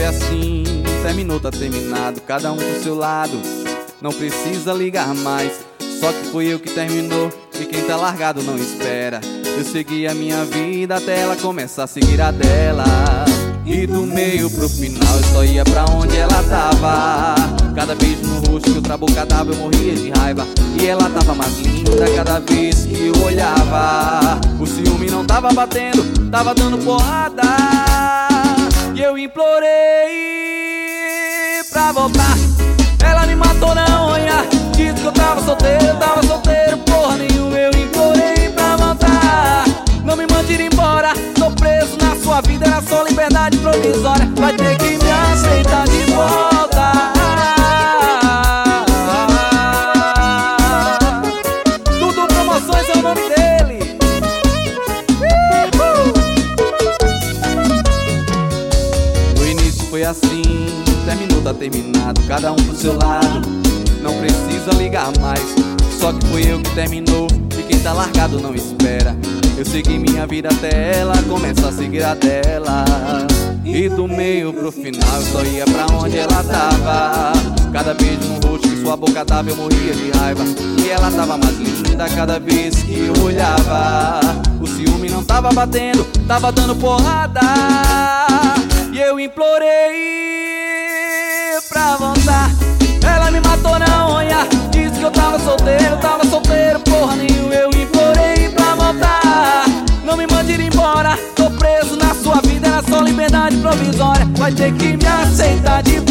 assim, terminou, tá terminado, cada um pro seu lado, não precisa ligar mais. Só que foi eu que terminou, e quem tá largado não espera. Eu segui a minha vida até ela começar a seguir a dela. E do meio pro final eu só ia pra onde ela tava. Cada beijo no rosto que eu trabucadava eu morria de raiva. E ela tava mais linda cada vez que eu olhava. O ciúme não tava batendo, tava dando porrada. E eu implorei pra voltar, ela me matou na unha. Disse que eu tava solteiro, porra nenhuma. Eu implorei pra voltar, não me mande ir embora. Tô preso na sua vida, era só liberdade provisória. Vai ter que me aceitar de volta. Tudo Promoções é o nome dele. No início foi assim, terminou, tá terminado, cada um pro seu lado, não precisa ligar mais. Só que foi eu que terminou, e quem tá largado não espera. Eu segui minha vida até ela começar a seguir a dela. E do meio pro final eu só ia pra onde ela tava. Cada beijo no rosto que sua boca dava eu morria de raiva. E ela tava mais linda cada vez que eu olhava. O ciúme não tava batendo, tava dando porrada. E eu implorei pra voltar, ela me matou na unha. Disse que eu tava solteiro, porra nenhuma. Eu implorei pra voltar, não me mande ir embora. Tô preso na sua vida, era só liberdade provisória. Vai ter que me aceitar de volta.